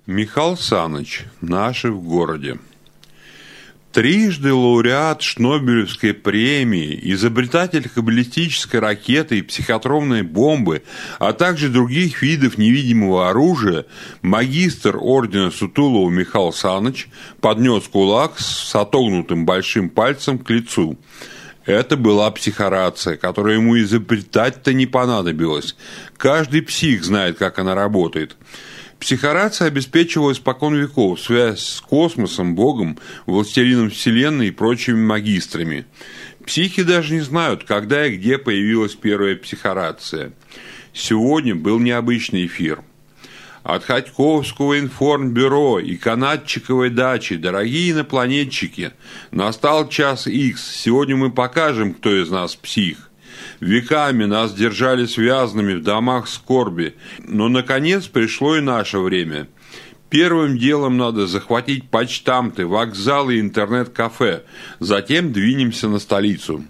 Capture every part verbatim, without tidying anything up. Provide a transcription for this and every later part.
Михаил Саныч, наши в городе. Трижды лауреат Шнобелевской премии, изобретатель баллистической ракеты и психотронной бомбы, а также других видов невидимого оружия, магистр ордена Сутулова Михаил Саныч поднес кулак с отогнутым большим пальцем к лицу. Это была психорация, которую ему изобретать-то не понадобилось. Каждый псих знает, как она работает. Психорация обеспечивала испокон веков связь с космосом, Богом, властелином Вселенной и прочими магистрами. Психи даже не знают, когда и где появилась первая психорация. Сегодня был необычный эфир. От Ходьковского информбюро и канатчиковой дачи, дорогие инопланетчики, настал час икс. Сегодня мы покажем, кто из нас псих. Веками нас держали связанными в домах скорби, но, наконец, пришло и наше время. Первым делом надо захватить почтамты, вокзалы и интернет-кафе, затем двинемся на столицу.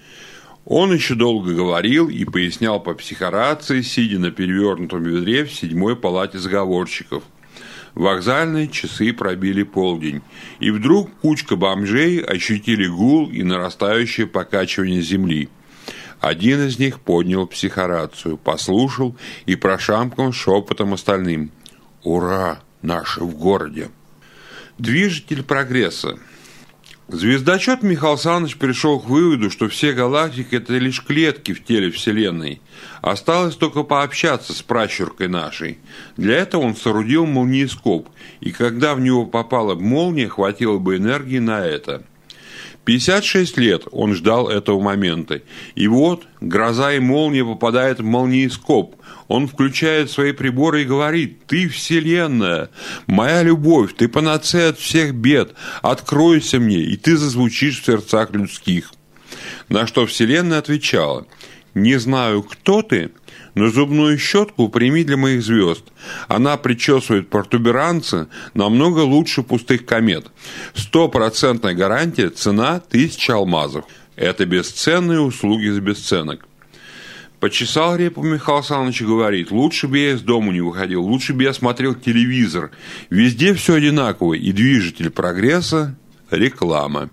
Он еще долго говорил и пояснял по психорации, сидя на перевернутом ведре в седьмой палате заговорщиков. Вокзальные часы пробили полдень, и вдруг кучка бомжей ощутили гул и нарастающее покачивание земли. Один из них поднял психорацию, послушал и прошамкал шепотом остальным: «Ура! Наши в городе!» Движитель прогресса. Звездочет Михаил Саныч пришел к выводу, что все галактики – это лишь клетки в теле Вселенной. Осталось только пообщаться с пращуркой нашей. Для этого он соорудил молниескоп, и когда в него попала молния, хватило бы энергии на это. пятьдесят шесть лет он ждал этого момента. И вот гроза и молния попадают в молниескоп. Он включает свои приборы и говорит: «Ты Вселенная, моя любовь, ты панацея от всех бед, откройся мне, и ты зазвучишь в сердцах людских». На что Вселенная отвечала: «Не знаю, кто ты, но зубную щетку прими для моих звезд. Она причесывает протуберанцы намного лучше пустых комет. Стопроцентная гарантия, цена тысяча алмазов. Это бесценные услуги за бесценок». Почесал репу Михаил Саныч и говорит: «Лучше бы я из дома не выходил, лучше бы я смотрел телевизор. Везде все одинаково, и движитель прогресса – реклама».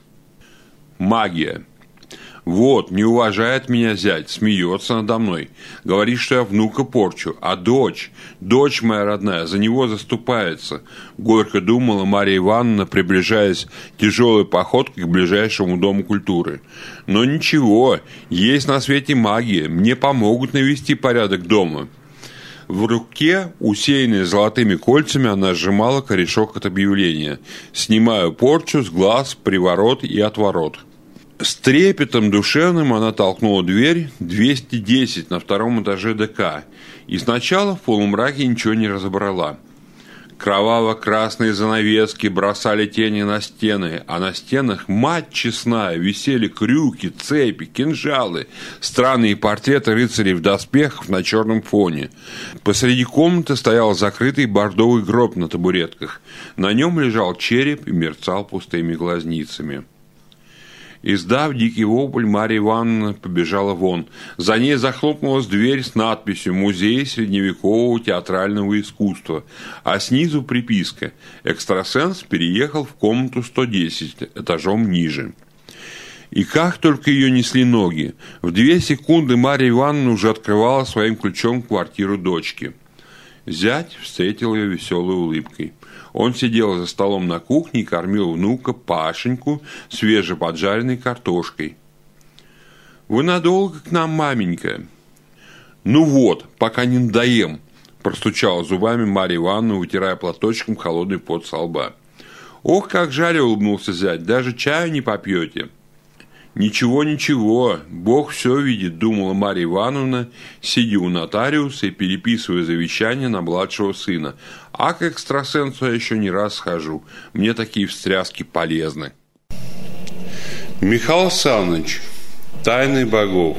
Магия. Вот, не уважает меня зять, смеется надо мной, говорит, что я внука порчу, а дочь, дочь моя родная, за него заступается. Горько думала Марья Ивановна, приближаясь тяжелой походкой к ближайшему дому культуры. Но ничего, есть на свете магия, мне помогут навести порядок дома. В руке, усеянной золотыми кольцами, она сжимала корешок от объявления: «Снимаю порчу с глаз, приворот и отворот». С трепетом душевным она толкнула дверь двести десять на втором этаже ДК, и сначала в полумраке ничего не разобрала. Кроваво-красные занавески бросали тени на стены, а на стенах, мать честная, висели крюки, цепи, кинжалы, странные портреты рыцарей в доспехах на черном фоне. Посреди комнаты стоял закрытый бордовый гроб на табуретках. На нем лежал череп и мерцал пустыми глазницами. Издав дикий вопль, Марья Ивановна побежала вон. За ней захлопнулась дверь с надписью «Музей средневекового театрального искусства», а снизу приписка: «Экстрасенс переехал в комнату сто десять, этажом ниже». И как только ее несли ноги, в две секунды Марья Ивановна уже открывала своим ключом квартиру дочки. Зять встретил ее веселой улыбкой. Он сидел за столом на кухне и кормил внука Пашеньку свежеподжаренной картошкой. «Вы надолго к нам, маменька?» «Ну вот, пока не надоем», – простучала зубами Марья Ивановна, вытирая платочком холодный пот со лба. «Ох, как жаль», – улыбнулся зять, – «даже чаю не попьете». «Ничего, ничего, Бог все видит», – думала Марья Ивановна, сидя у нотариуса и переписывая завещание на младшего сына. «А к экстрасенсу я еще не раз схожу, мне такие встряски полезны». Михаил Саныч. Тайны богов.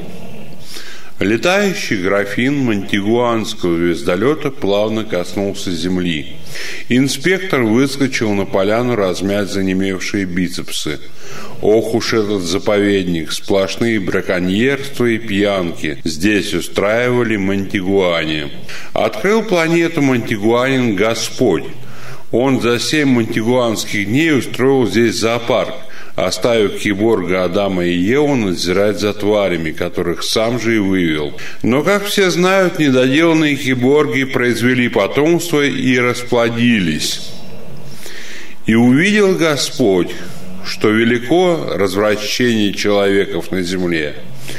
Летающий графин мантигуанского звездолета плавно коснулся земли. Инспектор выскочил на поляну размять занемевшие бицепсы. Ох уж этот заповедник, сплошные браконьерства и пьянки здесь устраивали мантигуане. Открыл планету мантигуанин Господь. Он за семь мантигуанских дней устроил здесь зоопарк, оставив киборга Адама и Еву надзирать за тварями, которых сам же и вывел. Но, как все знают, недоделанные киборги произвели потомство и расплодились. «И увидел Господь, что велико развращение человеков на земле,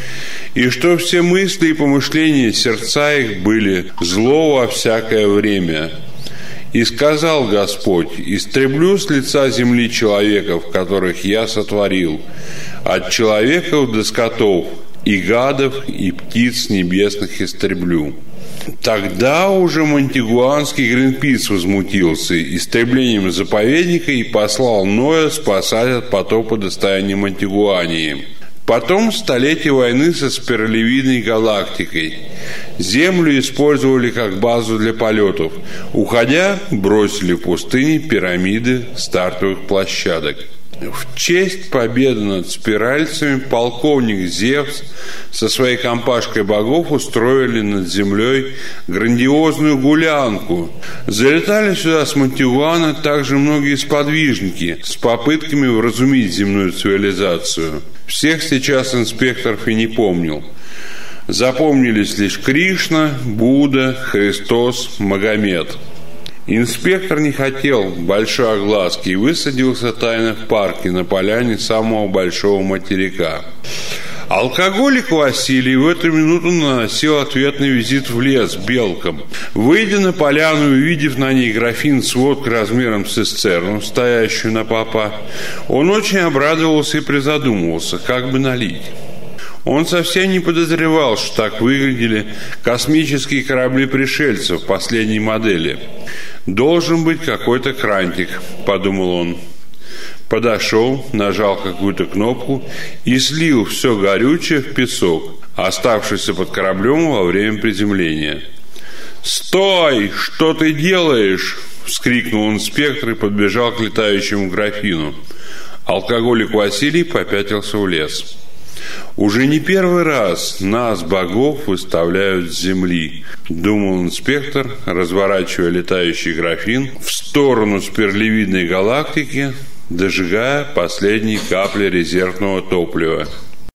и что все мысли и помышления сердца их были зло во всякое время. И сказал Господь: истреблю с лица земли человеков, которых я сотворил, от человеков до скотов, и гадов, и птиц небесных истреблю». Тогда уже мантигуанский Гринпис возмутился истреблением заповедника и послал Ноя спасать от потопа достояния Мантигуании. Потом столетие войны со спиралевидной галактикой. Землю использовали как базу для полетов. Уходя, бросили в пустыне пирамиды стартовых площадок. В честь победы над спиральцами полковник Зевс со своей компашкой богов устроили над землей грандиозную гулянку. Залетали сюда с Мантигуана также многие сподвижники с попытками вразумить земную цивилизацию. Всех сейчас инспекторов и не помнил. Запомнились лишь Кришна, Будда, Христос, Магомед. Инспектор не хотел большой огласки и высадился тайно в парке на поляне самого большого материка. Алкоголик Василий в эту минуту наносил ответный визит в лес белкам. Выйдя на поляну и увидев на ней графин с водкой размером с цистерну, стоящую на попа, он очень обрадовался и призадумывался, как бы налить. Он совсем не подозревал, что так выглядели космические корабли пришельцев последней модели. «Должен быть какой-то крантик», — подумал он. Подошел, нажал какую-то кнопку и слил все горючее в песок, оставшийся под кораблем во время приземления. «Стой! Что ты делаешь?» — вскрикнул инспектор и подбежал к летающему графину. Алкоголик Василий попятился в лес. «Уже не первый раз нас, богов, выставляют с земли», — думал инспектор, разворачивая летающий графин в сторону спиралевидной галактики, дожигая последние капли резервного топлива.